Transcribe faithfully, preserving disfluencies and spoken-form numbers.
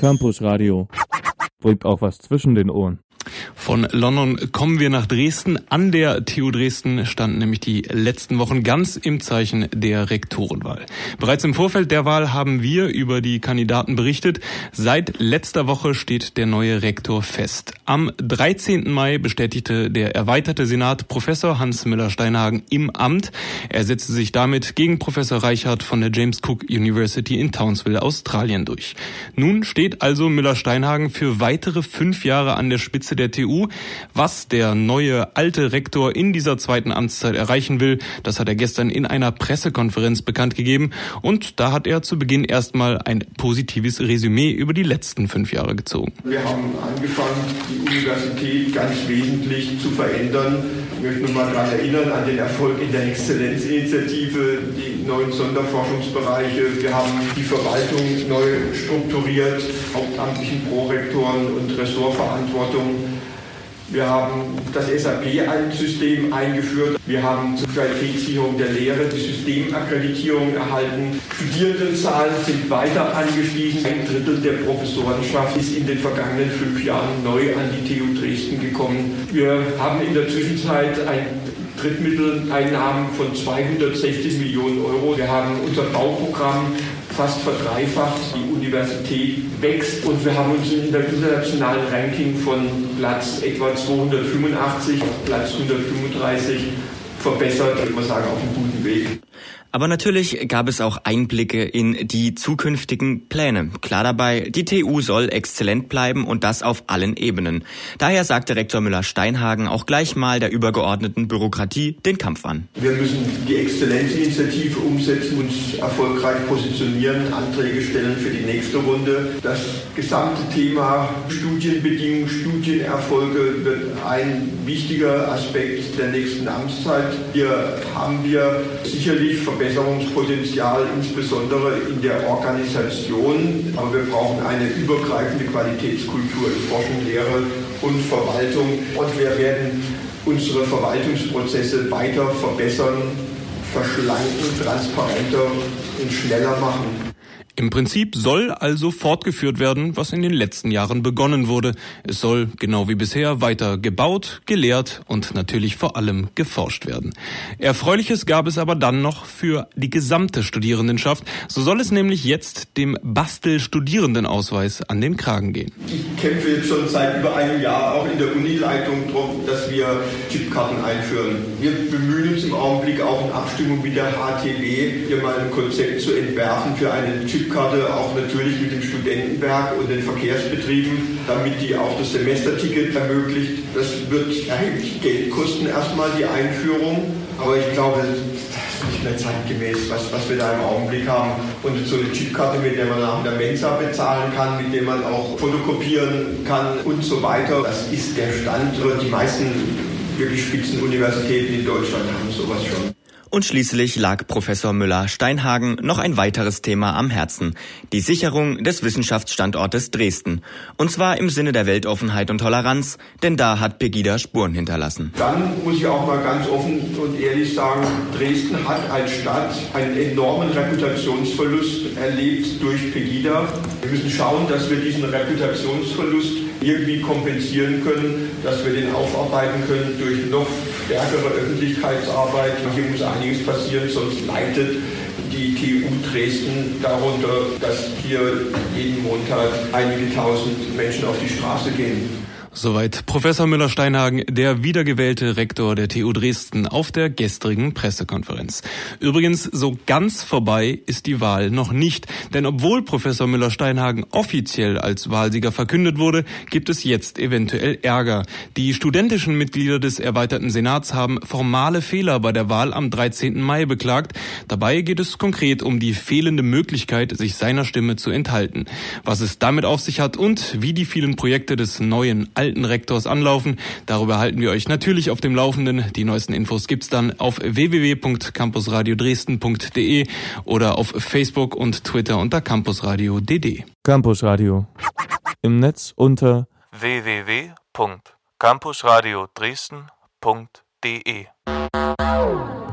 Campus Radio. Bringt auch was zwischen den Ohren. Von London kommen wir nach Dresden. An der T U Dresden standen nämlich die letzten Wochen ganz im Zeichen der Rektorenwahl. Bereits im Vorfeld der Wahl haben wir über die Kandidaten berichtet. Seit letzter Woche steht der neue Rektor fest. Am dreizehnten Mai bestätigte der erweiterte Senat Professor Hans Müller-Steinhagen im Amt. Er setzte sich damit gegen Professor Reichert von der James Cook University in Townsville, Australien, durch. Nun steht also Müller-Steinhagen für weitere fünf Jahre an der Spitze der T U. Was der neue alte Rektor in dieser zweiten Amtszeit erreichen will, das hat er gestern in einer Pressekonferenz bekannt gegeben. Und da hat er zu Beginn erstmal ein positives Resümee über die letzten fünf Jahre gezogen. Wir haben angefangen, die Universität ganz wesentlich zu verändern. Ich möchte nur mal daran erinnern, an den Erfolg in der Exzellenzinitiative, die neuen Sonderforschungsbereiche. Wir haben die Verwaltung neu strukturiert, hauptamtlichen Prorektoren und Ressortverantwortung. Wir haben das S A P-System eingeführt. Wir haben zur Qualitätssicherung der Lehre die Systemakkreditierung erhalten. Studierendenzahlen sind weiter angestiegen. Ein Drittel der Professorenschaft ist in den vergangenen fünf Jahren neu an die T U Dresden gekommen. Wir haben in der Zwischenzeit ein Drittmitteleinnahmen von zweihundertsechzig Millionen Euro. Wir haben unser Bauprogramm fast verdreifacht. Die Universität wächst und wir haben uns in der internationalen Ranking von Platz etwa zweihundertfünfundachtzig auf Platz hundertfünfunddreißig verbessert. Ich würde sagen, auf einem guten Weg. Aber natürlich gab es auch Einblicke in die zukünftigen Pläne. Klar dabei, die T U soll exzellent bleiben und das auf allen Ebenen. Daher sagte Rektor Müller-Steinhagen auch gleich mal der übergeordneten Bürokratie den Kampf an. Wir müssen die Exzellenzinitiative umsetzen, uns erfolgreich positionieren, Anträge stellen für die nächste Runde. Das gesamte Thema Studienbedingungen, Studienerfolge wird ein wichtiger Aspekt der nächsten Amtszeit. Hier haben wir sicherlich Verbesserungspotenzial, insbesondere in der Organisation. Aber wir brauchen eine übergreifende Qualitätskultur in Forschung, Lehre und Verwaltung. Und wir werden unsere Verwaltungsprozesse weiter verbessern, verschlanken, transparenter und schneller machen. Im Prinzip soll also fortgeführt werden, was in den letzten Jahren begonnen wurde. Es soll, genau wie bisher, weiter gebaut, gelehrt und natürlich vor allem geforscht werden. Erfreuliches gab es aber dann noch für die gesamte Studierendenschaft. So soll es nämlich jetzt dem Bastel-Studierendenausweis an den Kragen gehen. Ich kämpfe jetzt schon seit über einem Jahr auch in der Unileitung darum, dass wir Chipkarten einführen. Wir bemühen uns im Augenblick auch in Abstimmung mit der H T W, hier mal ein Konzept zu entwerfen für eine Chipkarte, auch natürlich mit dem Studentenwerk und den Verkehrsbetrieben, damit die auch das Semesterticket ermöglicht. Das wird erheblich Geld kosten, erstmal die Einführung, aber ich glaube, das ist nicht mehr zeitgemäß, was, was wir da im Augenblick haben. Und so eine Chipkarte, mit der man nach der Mensa bezahlen kann, mit der man auch fotokopieren kann und so weiter, das ist der Stand. Die meisten wirklich Spitzenuniversitäten in Deutschland haben sowas schon. Und schließlich lag Professor Müller-Steinhagen noch ein weiteres Thema am Herzen: die Sicherung des Wissenschaftsstandortes Dresden. Und zwar im Sinne der Weltoffenheit und Toleranz, denn da hat Pegida Spuren hinterlassen. Dann muss ich auch mal ganz offen und ehrlich sagen, Dresden hat als Stadt einen enormen Reputationsverlust erlebt durch Pegida. Wir müssen schauen, dass wir diesen Reputationsverlust irgendwie kompensieren können, dass wir den aufarbeiten können durch noch stärkere Öffentlichkeitsarbeit. Hier muss einiges passieren, sonst leidet die T U Dresden darunter, dass hier jeden Montag einige tausend Menschen auf die Straße gehen. Soweit Professor Müller-Steinhagen, der wiedergewählte Rektor der T U Dresden, auf der gestrigen Pressekonferenz. Übrigens, so ganz vorbei ist die Wahl noch nicht, denn obwohl Professor Müller-Steinhagen offiziell als Wahlsieger verkündet wurde, gibt es jetzt eventuell Ärger. Die studentischen Mitglieder des erweiterten Senats haben formale Fehler bei der Wahl am dreizehnten Mai beklagt. Dabei geht es konkret um die fehlende Möglichkeit, sich seiner Stimme zu enthalten. Was es damit auf sich hat und wie die vielen Projekte des neuen alten Rektors anlaufen. Darüber halten wir euch natürlich auf dem Laufenden. Die neuesten Infos gibt's dann auf w w w punkt campusradio dresden punkt d e oder auf Facebook und Twitter unter campusradio punkt d d. Campusradio. Im Netz unter w w w punkt campusradio dresden punkt d e.